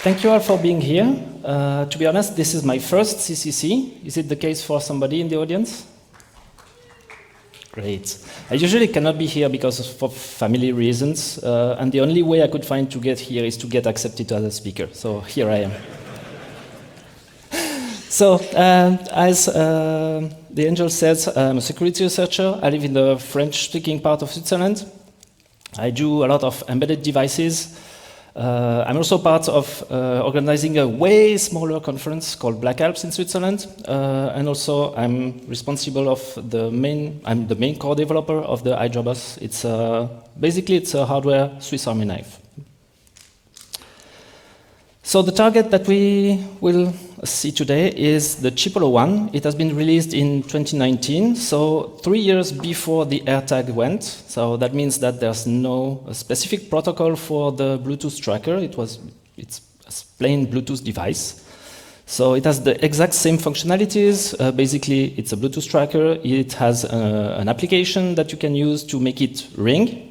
Thank you all for being here. To be honest, this is my first CCC. Is it the case for somebody in the audience? Great. I usually cannot be here because of family reasons, and the only way I could find to get here is to get accepted as a speaker. So here I am. So, as the angel says, I'm a security researcher. I live in the French-speaking part of Switzerland. I do a lot of embedded devices. I'm also part of organizing a way smaller conference called Black Alps in Switzerland, and also I'm responsible of I'm the main core developer of the iDrobus. It's basically it's a hardware Swiss Army knife. So the target that we will see today is the Chipolo One. It has been released in 2019, so 3 years before the AirTag went. So that means that there's no specific protocol for the Bluetooth tracker. It's a plain Bluetooth device. So it has the exact same functionalities. Basically, it's a Bluetooth tracker. It has an application that you can use to make it ring,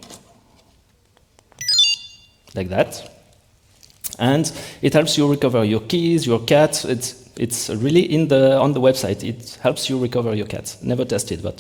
like that. And it helps you recover your keys, your cat. It's really on the website. It helps you recover your cat. Never tested, but.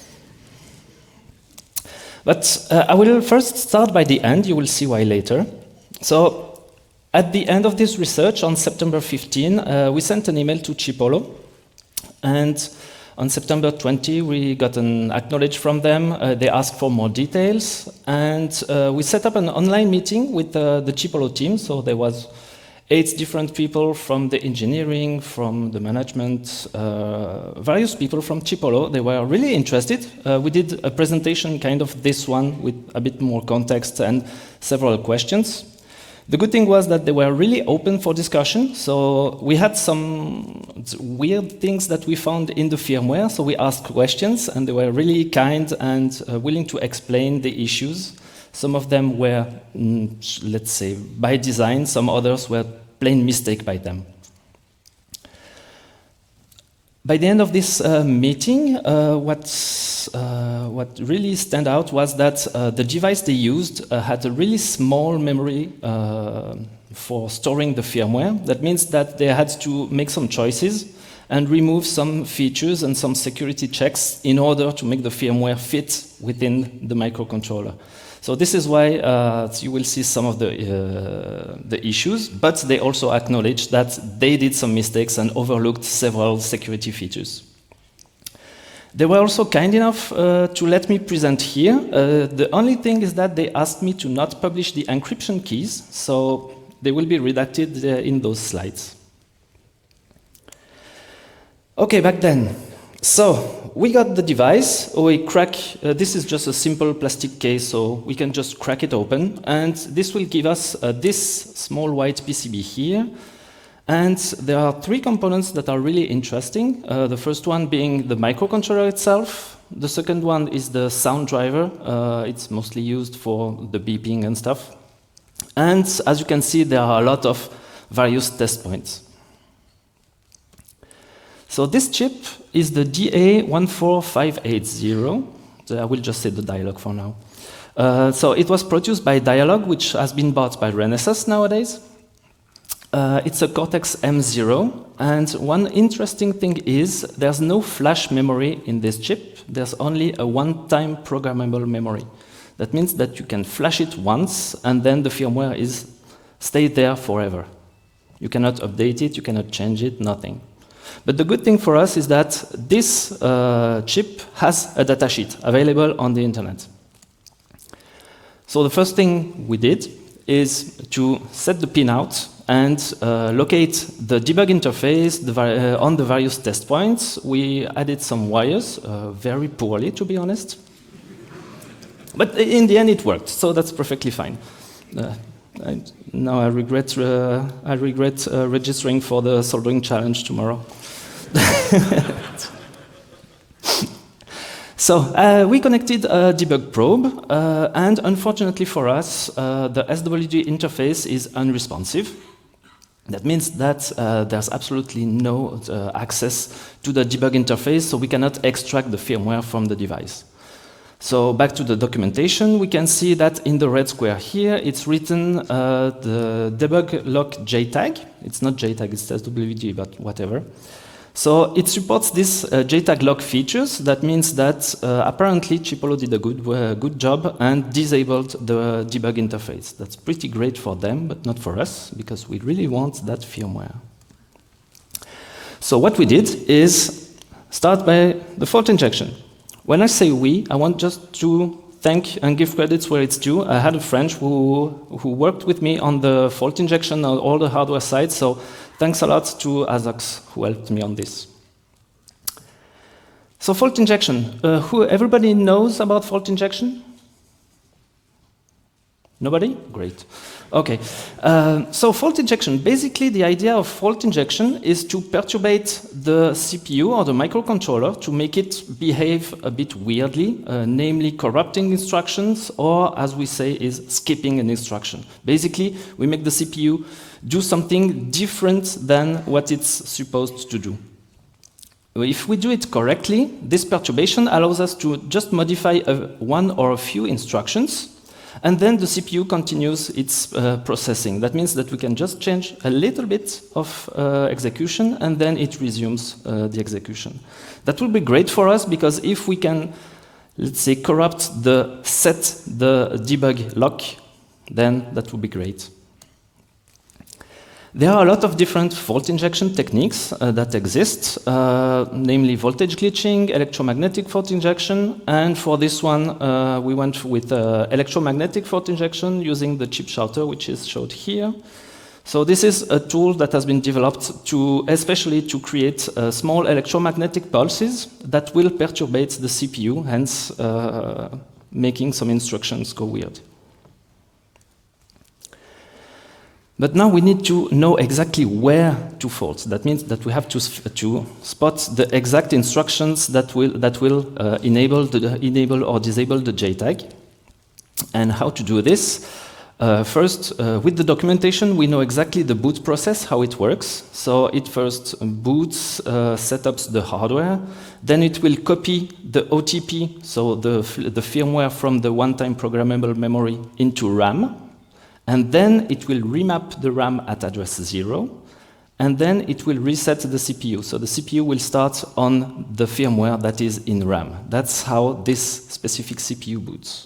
But I will first start by the end. You will see why later. So at the end of this research, on September 15, we sent an email to Chipolo, and on September 20, we got an acknowledge from them. They asked for more details, and we set up an online meeting with the Chipolo team. So there was 8 different people from the engineering, from the management, various people from Chipolo. They were really interested. We did a presentation kind of this one with a bit more context and several questions. The good thing was that they were really open for discussion, so we had some weird things that we found in the firmware, so we asked questions, and they were really kind and willing to explain the issues. Some of them were, let's say, by design, some others were plain mistake by them. By the end of this meeting, what really stand out was that the device they used had a really small memory for storing the firmware. That means that they had to make some choices and remove some features and some security checks in order to make the firmware fit within the microcontroller. So this is why you will see some of the issues, but they also acknowledge that they did some mistakes and overlooked several security features. They were also kind enough to let me present here. The only thing is that they asked me to not publish the encryption keys, so they will be redacted in those slides. Okay, back then. So we got the device, we crack, this is just a simple plastic case, so we can just crack it open, and this will give us this small white PCB here. And there are 3 components that are really interesting. The first one being the microcontroller itself. The second one is the sound driver. It's mostly used for the beeping and stuff. And as you can see, there are a lot of various test points. So this chip is the DA14580. I will just say the Dialog for now. So it was produced by Dialog, which has been bought by Renesas nowadays. It's a Cortex M0, and one interesting thing is there's no flash memory in this chip. There's only a one-time programmable memory. That means that you can flash it once, and then the firmware stays there forever. You cannot update it, you cannot change it, nothing. But the good thing for us is that this chip has a datasheet available on the internet. So the first thing we did is to set the pinout and locate the debug interface on the various test points. We added some wires, very poorly, to be honest. But in the end, it worked, so that's perfectly fine. Now I regret registering for the soldering challenge tomorrow. So we connected a debug probe, and unfortunately for us, the SWD interface is unresponsive. That means that there's absolutely no access to the debug interface, so we cannot extract the firmware from the device. So back to the documentation, we can see that in the red square here, it's written the debug lock JTAG. It's not JTAG, it's SWG, but whatever. So it supports this JTAG lock features. That means that apparently Chipolo did a good job and disabled the debug interface. That's pretty great for them, but not for us, because we really want that firmware. So what we did is start by the fault injection. When I say we, I want just to thank and give credits where it's due. I had a friend who worked with me on the fault injection on all the hardware side, so thanks a lot to Azox who helped me on this. So fault injection, everybody knows about fault injection? Nobody? Great. Okay. So fault injection, basically the idea of fault injection is to perturbate the CPU or the microcontroller to make it behave a bit weirdly, namely corrupting instructions, or as we say, is skipping an instruction. Basically, we make the CPU do something different than what it's supposed to do. If we do it correctly, this perturbation allows us to just modify one or a few instructions, and then the CPU continues its processing. That means that we can just change a little bit of execution, and then it resumes the execution. That will be great for us, because if we can, let's say, corrupt the debug lock, then that would be great. There are a lot of different fault injection techniques that exist, namely voltage glitching, electromagnetic fault injection, and for this one we went with electromagnetic fault injection using the chip shouter, which is showed here. So this is a tool that has been developed especially to create small electromagnetic pulses that will perturbate the CPU, hence making some instructions go weird. But now we need to know exactly where to fault. That means that we have to spot the exact instructions that will enable or disable the JTAG. And how to do this? First, with the documentation, we know exactly the boot process, how it works. So it first boots, setups the hardware, then it will copy the OTP, so the firmware from the one-time programmable memory into RAM. And then it will remap the RAM at address 0, and then it will reset the CPU. So the CPU will start on the firmware that is in RAM. That's how this specific CPU boots.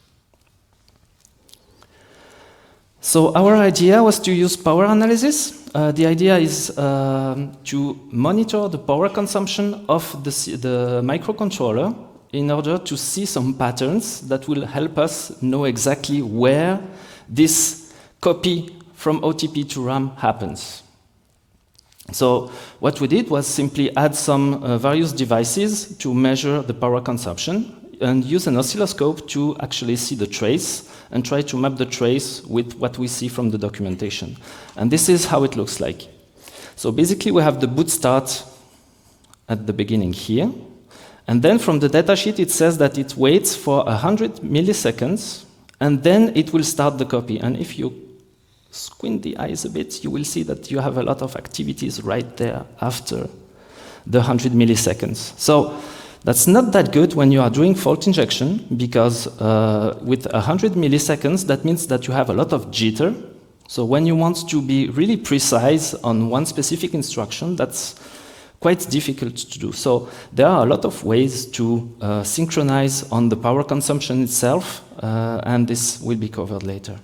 So our idea was to use power analysis. The idea is to monitor the power consumption of the microcontroller in order to see some patterns that will help us know exactly where this copy from OTP to RAM happens. So what we did was simply add some various devices to measure the power consumption and use an oscilloscope to actually see the trace and try to map the trace with what we see from the documentation. And this is how it looks like. So basically we have the boot start at the beginning here. And then from the datasheet it says that it waits for 100 milliseconds and then it will start the copy. And if you squint the eyes a bit, you will see that you have a lot of activities right there after the 100 milliseconds. So that's not that good when you are doing fault injection, because with 100 milliseconds, that means that you have a lot of jitter. So when you want to be really precise on one specific instruction, that's quite difficult to do. So there are a lot of ways to synchronize on the power consumption itself, and this will be covered later.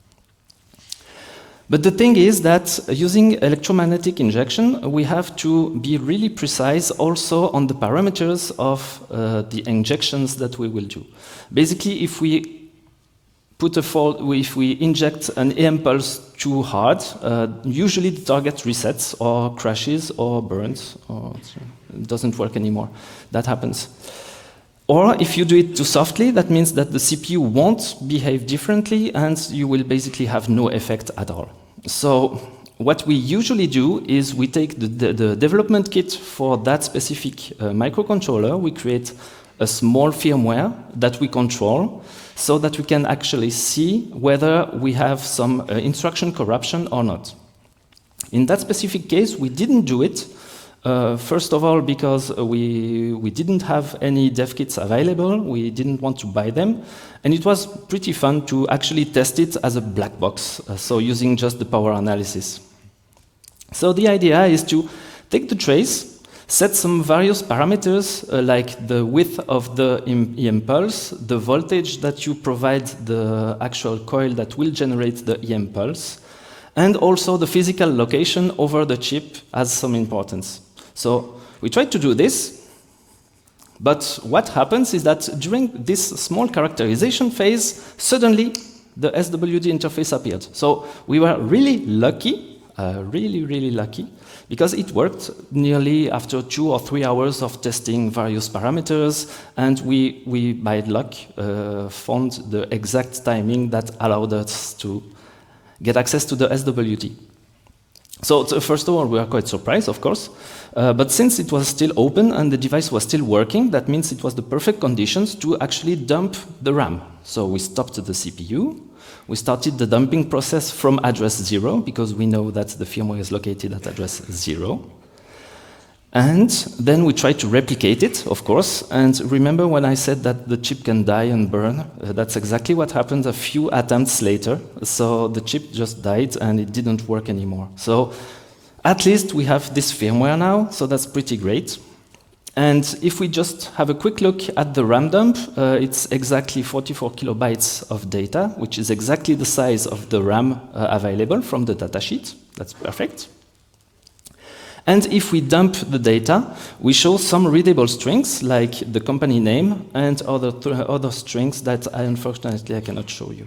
But the thing is that using electromagnetic injection, we have to be really precise also on the parameters of the injections that we will do. Basically, if we put a fault, if we inject an EM pulse too hard, usually the target resets or crashes or burns, or it doesn't work anymore. That happens. Or if you do it too softly, that means that the CPU won't behave differently and you will basically have no effect at all. So what we usually do is we take the development kit for that specific microcontroller, we create a small firmware that we control so that we can actually see whether we have some instruction corruption or not. In that specific case, we didn't do it First of all, because we didn't have any dev kits available, we didn't want to buy them, and it was pretty fun to actually test it as a black box, so using just the power analysis. So the idea is to take the trace, set some various parameters like the width of the EM pulse, the voltage that you provide the actual coil that will generate the EM pulse, and also the physical location over the chip has some importance. So we tried to do this, but what happens is that during this small characterization phase, suddenly the SWD interface appeared. So we were really lucky, really lucky, because it worked nearly after 2 or 3 hours of testing various parameters, and we by luck, found the exact timing that allowed us to get access to the SWD. So first of all, we were quite surprised, of course, but since it was still open and the device was still working, that means it was the perfect conditions to actually dump the RAM. So we stopped the CPU, we started the dumping process from address 0, because we know that the firmware is located at address 0. And then we tried to replicate it, of course, and remember when I said that the chip can die and burn? That's exactly what happened a few attempts later. So the chip just died and it didn't work anymore. So at least we have this firmware now, so that's pretty great. And if we just have a quick look at the RAM dump, it's exactly 44 kilobytes of data, which is exactly the size of the RAM available from the datasheet. That's perfect. And if we dump the data, we show some readable strings, like the company name and other strings that unfortunately I cannot show you.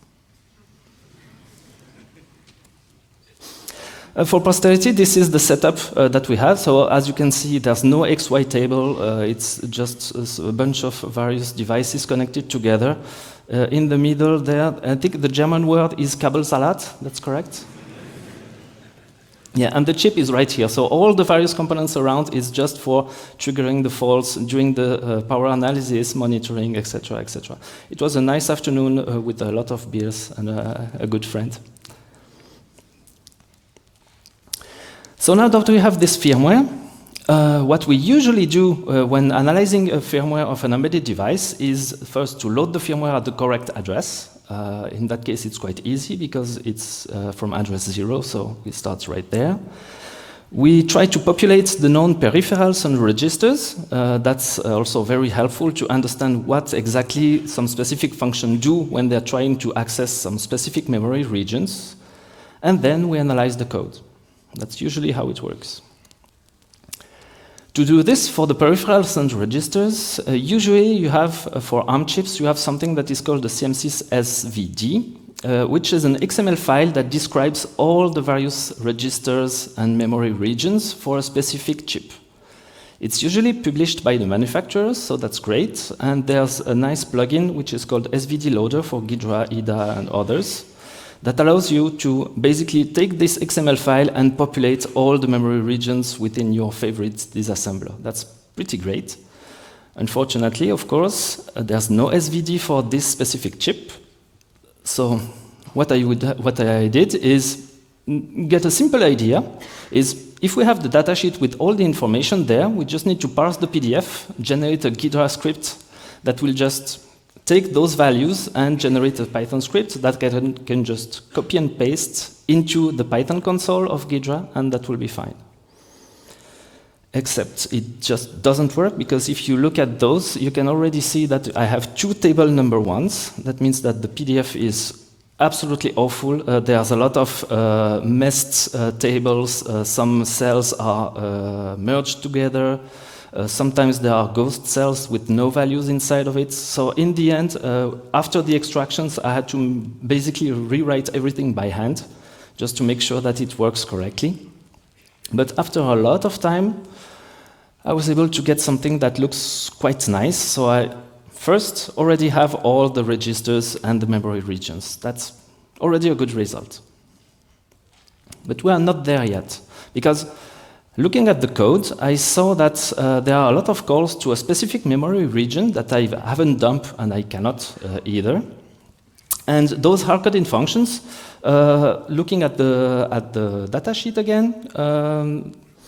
For posterity, this is the setup that we have. So as you can see, there's no XY table. It's just a bunch of various devices connected together. In the middle there, I think the German word is Kabelsalat. That's correct? Yeah, and the chip is right here. So all the various components around is just for triggering the faults during the power analysis, monitoring, etc., etc. It was a nice afternoon with a lot of beers and a good friend. So now that we have this firmware, what we usually do when analyzing a firmware of an embedded device is first to load the firmware at the correct address. In that case, it's quite easy because it's from address 0, so it starts right there. We try to populate the known peripherals and registers. That's also very helpful to understand what exactly some specific function do when they're trying to access some specific memory regions. And then we analyze the code. That's usually how it works. To do this for the peripherals and registers, usually you have, for ARM chips, you have something that is called the CMSIS SVD, which is an XML file that describes all the various registers and memory regions for a specific chip. It's usually published by the manufacturers, so that's great, and there's a nice plugin which is called SVD Loader for Ghidra, IDA, and others, that allows you to basically take this XML file and populate all the memory regions within your favorite disassembler. That's pretty great. Unfortunately, of course, there's no SVD for this specific chip. So what I did is get a simple idea, is if we have the datasheet with all the information there, we just need to parse the PDF, generate a Ghidra script that will just take those values and generate a Python script that can just copy and paste into the Python console of Ghidra, and that will be fine. Except it just doesn't work, because if you look at those, you can already see that I have 2 table number 1s. That means that the PDF is absolutely awful. There's a lot of messed tables. Some cells are merged together. Sometimes there are ghost cells with no values inside of it. So in the end, after the extractions, I had to basically rewrite everything by hand, just to make sure that it works correctly. But after a lot of time, I was able to get something that looks quite nice. So I first already have all the registers and the memory regions. That's already a good result. But we are not there yet, because looking at the code, I saw that there are a lot of calls to a specific memory region that I haven't dumped, and I cannot either. And those hard-coding functions, looking at the datasheet again,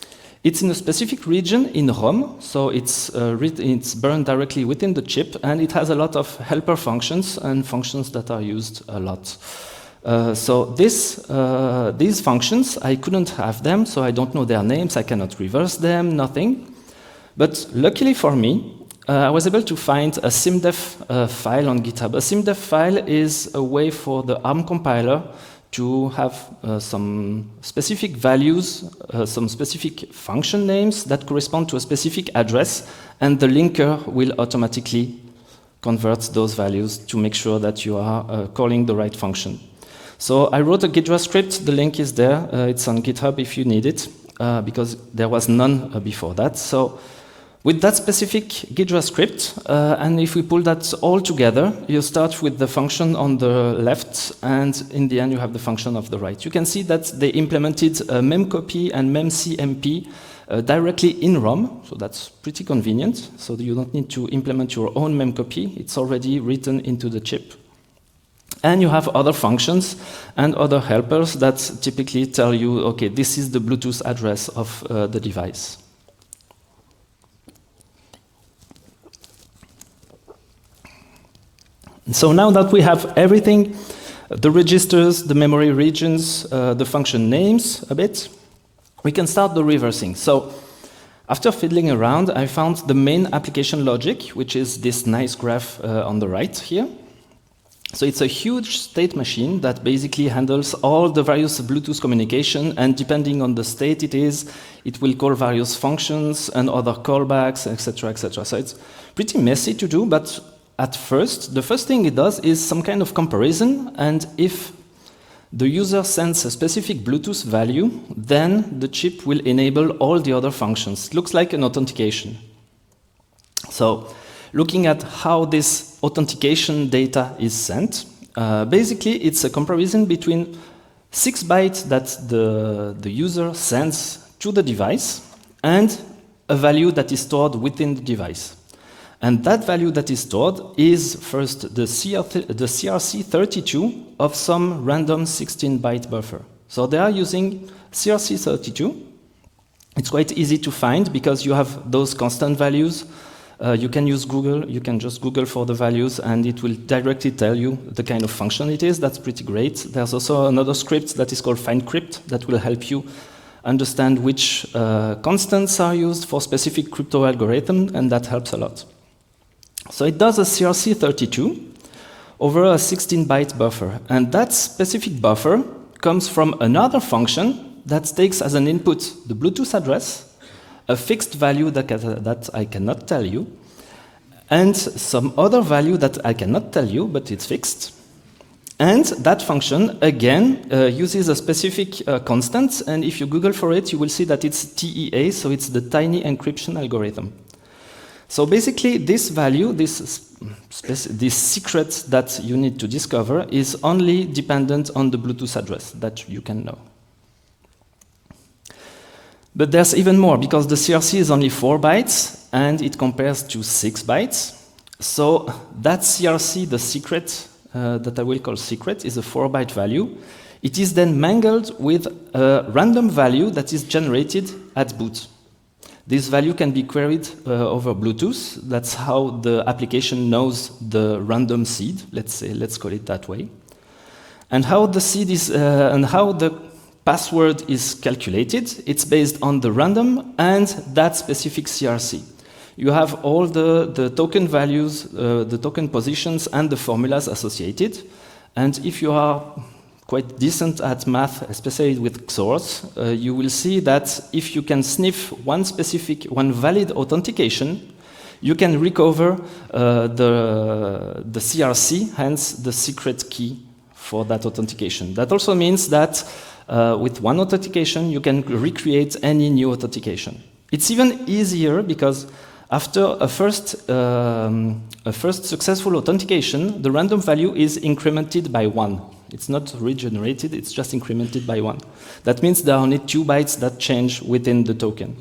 It's in a specific region in ROM, so it's burned directly within the chip, and it has a lot of helper functions and functions that are used a lot. So these functions, I couldn't have them, so I don't know their names, I cannot reverse them, nothing. But luckily for me, I was able to find a SIMDEF file on GitHub. A SIMDEF file is a way for the ARM compiler to have some specific values, some specific function names that correspond to a specific address, and the linker will automatically convert those values to make sure that you are calling the right function. So I wrote a Git script, the link is there, it's on GitHub if you need it, because there was none before that. So with that specific Git script, and if we pull that all together, you start with the function on the left, and in the end you have the function of the right. You can see that they implemented memcopy and memcmp directly in ROM, so that's pretty convenient. So you don't need to implement your own memcopy, it's already written into the chip. And you have other functions and other helpers that typically tell you, okay, this is the Bluetooth address of the device. So now that we have everything, the registers, the memory regions, the function names a bit, we can start the reversing. So after fiddling around, I found the main application logic, which is this nice graph on the right here. So it's a huge state machine that basically handles all the various Bluetooth communication, and depending on the state it will call various functions and other callbacks, etc., etc. So it's pretty messy to do, but at first, the first thing it does is some kind of comparison, and if the user sends a specific Bluetooth value, then the chip will enable all the other functions. It looks like an authentication. So, looking at how this authentication data is sent, basically it's a comparison between 6 bytes that the user sends to the device and a value that is stored within the device. And that value that is stored is first the CRC32 of some random 16-byte buffer. So they are using CRC32. It's quite easy to find because you have those constant values. You can use Google, you can just Google for the values and it will directly tell you the kind of function it is. That's pretty great. There's also another script that is called FindCrypt that will help you understand which constants are used for specific crypto algorithm, and that helps a lot. So it does a CRC32 over a 16-byte buffer, and that specific buffer comes from another function that takes as an input the Bluetooth address, a fixed value that I cannot tell you, and some other value that I cannot tell you, but it's fixed. And that function, again, uses a specific constant, and if you Google for it, you will see that it's TEA, so it's the tiny encryption algorithm. So basically, this value, this secret that you need to discover is only dependent on the Bluetooth address that you can know. But there's even more, because the CRC is only 4 bytes, and it compares to 6 bytes. So that CRC, the secret, that I will call secret, is a 4-byte value. It is then mangled with a random value that is generated at boot. This value can be queried over Bluetooth. That's how the application knows the random seed. Let's call it that way. And how the seed is, and how the password is calculated. It's based on the random and that specific CRC. You have all the token values, the token positions, and the formulas associated. And if you are quite decent at math, especially with XORs, you will see that if you can sniff one valid authentication, you can recover the CRC, hence the secret key for that authentication. That also means that with one authentication, you can recreate any new authentication. It's even easier because after a first successful authentication, the random value is incremented by 1. It's not regenerated, it's just incremented by 1. That means there are only 2 bytes that change within the token.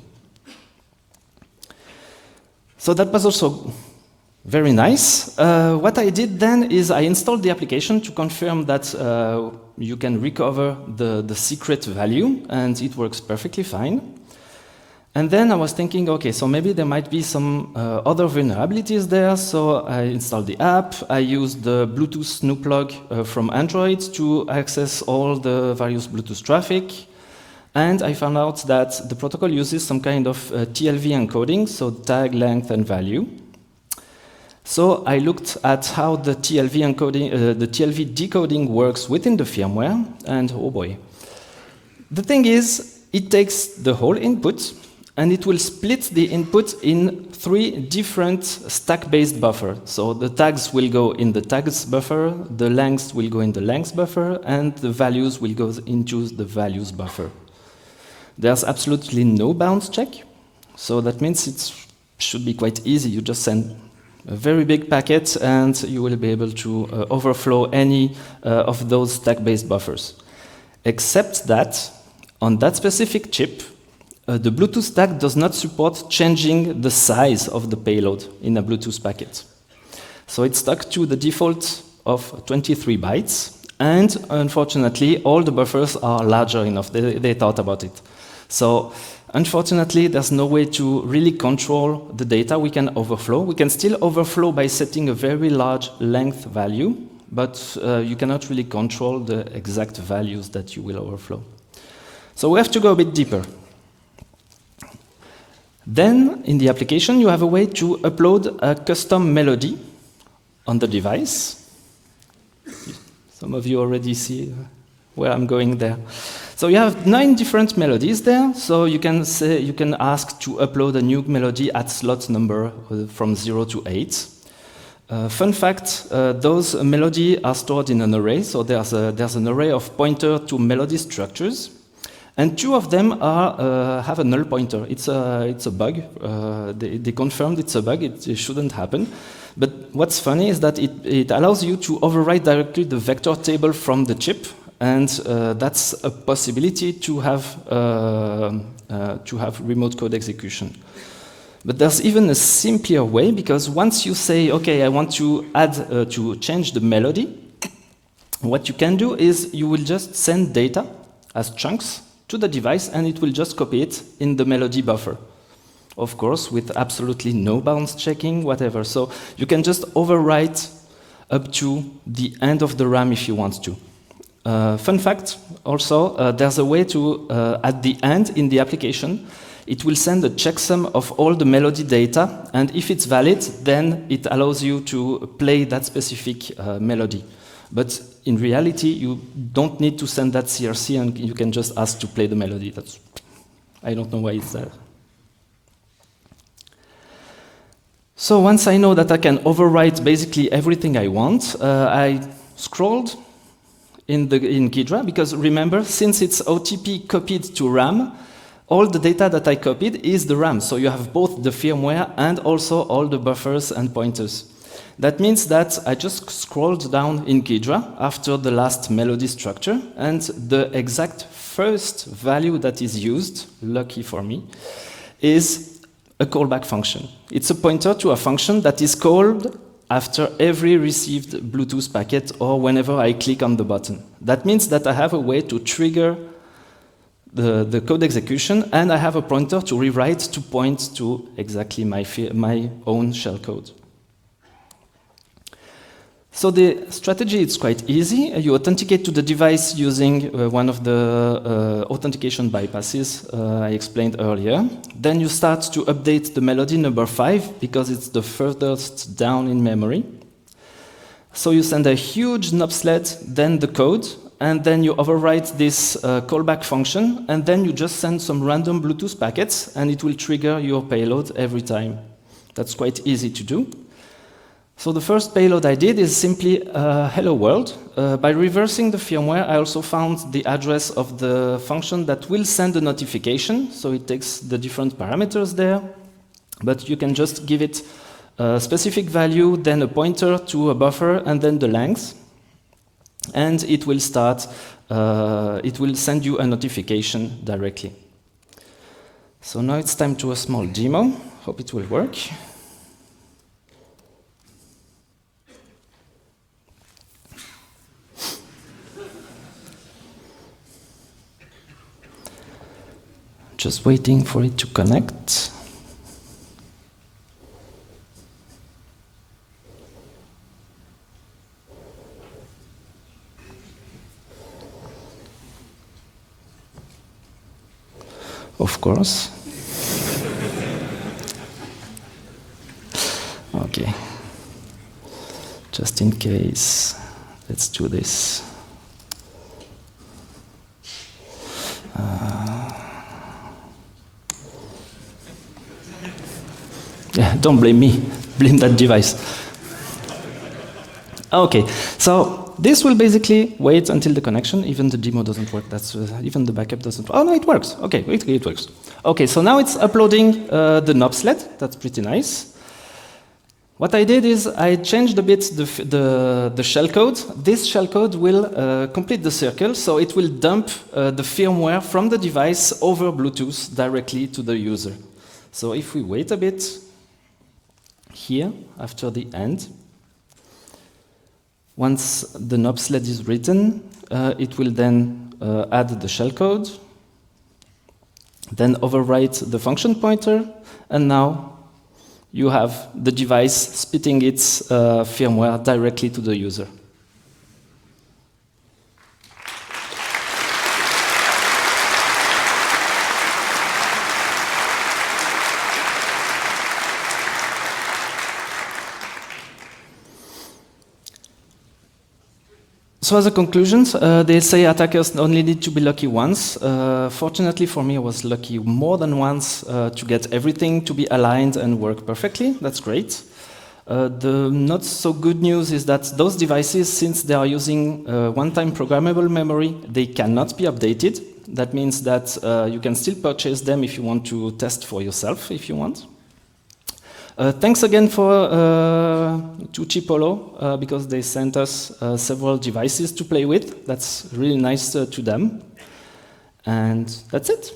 So that was also very nice. What I did then is I installed the application to confirm that you can recover the secret value, and it works perfectly fine. And then I was thinking, okay, so maybe there might be some other vulnerabilities there. So I installed the app. I used the Bluetooth Snoop log from Android to access all the various Bluetooth traffic. And I found out that the protocol uses some kind of TLV encoding, so tag, length, and value. So I looked at how the TLV encoding, the TLV decoding works within the firmware, and oh boy. The thing is, it takes the whole input, and it will split the input in 3 different stack-based buffers. So the tags will go in the tags buffer, the lengths will go in the lengths buffer, and the values will go into the values buffer. There's absolutely no bounds check, so that means it should be quite easy. You just send a very big packet, and you will be able to overflow any of those stack-based buffers. Except that, on that specific chip, the Bluetooth stack does not support changing the size of the payload in a Bluetooth packet. So it's stuck to the default of 23 bytes, and unfortunately, all the buffers are larger enough. They thought about it. So unfortunately, there's no way to really control the data we can overflow. We can still overflow by setting a very large length value, but you cannot really control the exact values that you will overflow. So we have to go a bit deeper. Then, in the application, you have a way to upload a custom melody on the device. Some of you already see where I'm going there. So you have 9 different melodies there. So you can ask to upload a new melody at slot number from 0 to 8. Fun fact: those melodies are stored in an array. So there's an array of pointer to melody structures. And 2 of them have a null pointer. It's a bug. They confirmed it's a bug. It shouldn't happen. But what's funny is that it allows you to overwrite directly the vector table from the chip, and that's a possibility to have remote code execution. But there's even a simpler way, because once you say, okay, I want to to change the melody, what you can do is you will just send data as chunks to the device, and it will just copy it in the melody buffer. Of course, with absolutely no bounds checking, whatever. So you can just overwrite up to the end of the RAM if you want to. Fun fact, also, there's a way to, at the end in the application, it will send a checksum of all the melody data, and if it's valid, then it allows you to play that specific melody. But in reality, you don't need to send that CRC, and you can just ask to play the melody. I don't know why it's there. So once I know that I can overwrite basically everything I want, I scrolled in Ghidra, because remember, since it's OTP copied to RAM, all the data that I copied is the RAM. So you have both the firmware and also all the buffers and pointers. That means that I just scrolled down in Ghidra after the last melody structure, and the exact first value that is used, lucky for me, is a callback function. It's a pointer to a function that is called after every received Bluetooth packet or whenever I click on the button. That means that I have a way to trigger the code execution, and I have a pointer to rewrite to point to exactly my own shellcode. So the strategy is quite easy. You authenticate to the device using one of the authentication bypasses I explained earlier. Then you start to update the melody number 5, because it's the furthest down in memory. So you send a huge nopslet, then the code, and then you overwrite this callback function, and then you just send some random Bluetooth packets, and it will trigger your payload every time. That's quite easy to do. So the first payload I did is simply hello world. By reversing the firmware, I also found the address of the function that will send a notification. So it takes the different parameters there, but you can just give it a specific value, then a pointer to a buffer, and then the length. And it will start, it will send you a notification directly. So now it's time to a small demo. Hope it will work. Just waiting for it to connect. Of course. Okay. Just in case, let's do this. Yeah, don't blame me, blame that device. Okay, so this will basically wait until the connection, even the demo doesn't work, that's, even the backup doesn't work. Oh no, it works, okay, it works. Okay, so now it's uploading the knob sled, that's pretty nice. What I did is I changed a bit the shellcode. This shellcode will complete the circle, so it will dump the firmware from the device over Bluetooth directly to the user. So if we wait a bit, here, after the end, once the knob sled is written, it will then add the shellcode, then overwrite the function pointer, and now you have the device spitting its firmware directly to the user. So as a conclusion, they say attackers only need to be lucky once. Fortunately for me, I was lucky more than once to get everything to be aligned and work perfectly. That's great. The not so good news is that those devices, since they are using one-time programmable memory, they cannot be updated. That means that you can still purchase them if you want to test for yourself, if you want. Thanks again to Chipolo, because they sent us several devices to play with. That's really nice to them. And that's it.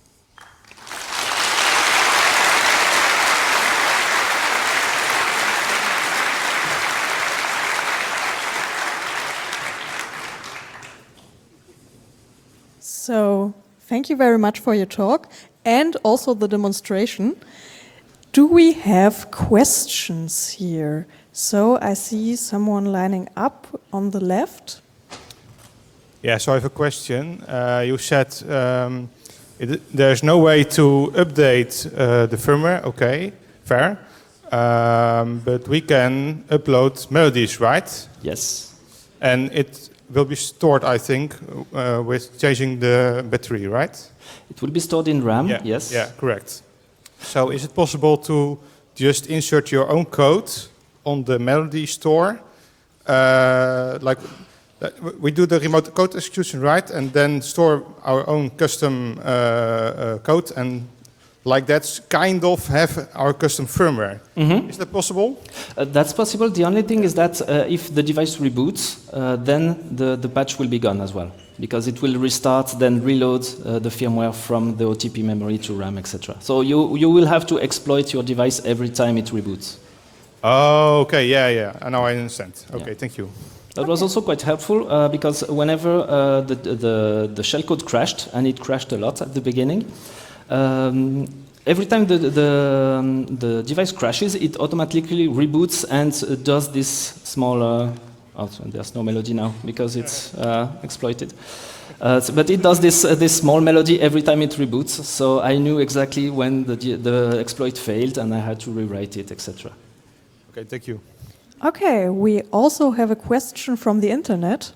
So, thank you very much for your talk and also the demonstration. Do we have questions here? So I see someone lining up on the left. Yeah, so I have a question. You said there's no way to update the firmware. Okay, fair. But we can upload melodies, right? Yes. And it will be stored, I think, with changing the battery, right? It will be stored in RAM, yeah. yes. Yeah, correct. So is it possible to just insert your own code on the melody store? Like we do the remote code execution, right? And then store our own custom code, and like that's kind of have our custom firmware. Mm-hmm. Is that possible? That's possible. The only thing is that if the device reboots, then the patch will be gone as well, because it will restart, then reload the firmware from the OTP memory to RAM, etc. So you will have to exploit your device every time it reboots. Oh, okay, yeah. Now I understand. Okay, yeah. Thank you. That was also quite helpful because whenever the shellcode crashed, and it crashed a lot at the beginning, every time the device crashes, it automatically reboots and does this small. There's no melody now because it's exploited. But it does this small melody every time it reboots. So I knew exactly when the exploit failed, and I had to rewrite it, etc. Okay, thank you. Okay, we also have a question from the internet.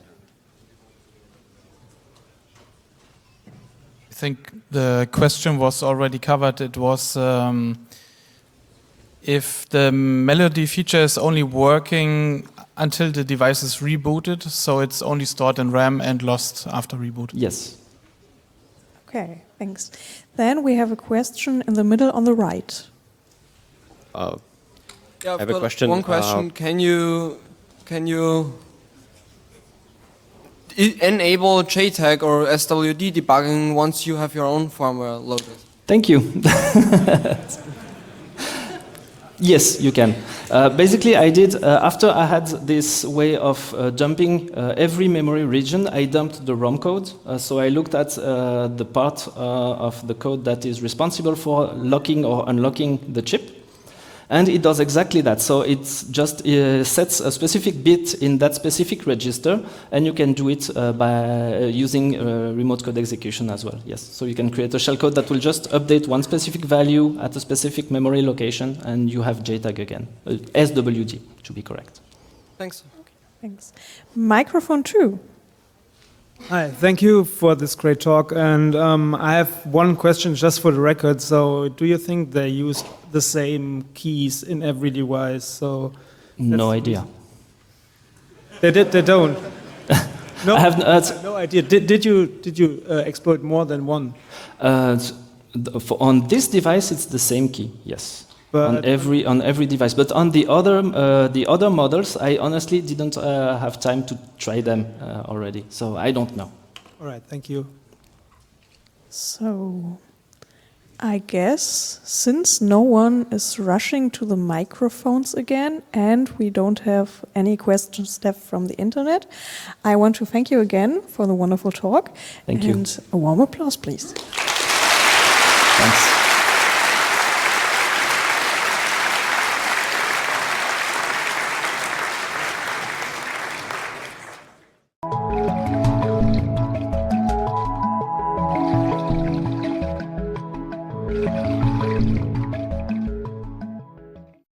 I think the question was already covered. It was if the melody feature is only working until the device is rebooted, so it's only stored in RAM and lost after reboot. Yes. Okay, thanks. Then we have a question in the middle on the right. Yeah, I have a question. One question: Can you enable JTAG or SWD debugging once you have your own firmware loaded? Thank you. Yes, you can. Basically, I did, after I had this way of dumping every memory region, I dumped the ROM code. So I looked at the part of the code that is responsible for locking or unlocking the chip. And it does exactly that. So it just sets a specific bit in that specific register, and you can do it by using remote code execution as well. Yes. So you can create a shellcode that will just update one specific value at a specific memory location, and you have JTAG again. SWD, to be correct. Thanks. Thanks. Microphone 2. Hi, thank you for this great talk. And I have one question just for the record. So, do you think they used the same keys in every device? So, No idea. They did. They don't. No, I have no idea. Did you exploit more than one? On this device, it's the same key. Yes. But on every device, but on the other models, I honestly didn't have time to try them already, so I don't know. All right, thank you. So, I guess since no one is rushing to the microphones again and we don't have any questions left from the internet, I want to thank you again for the wonderful talk. Thank you. And a warm applause, please. Thanks.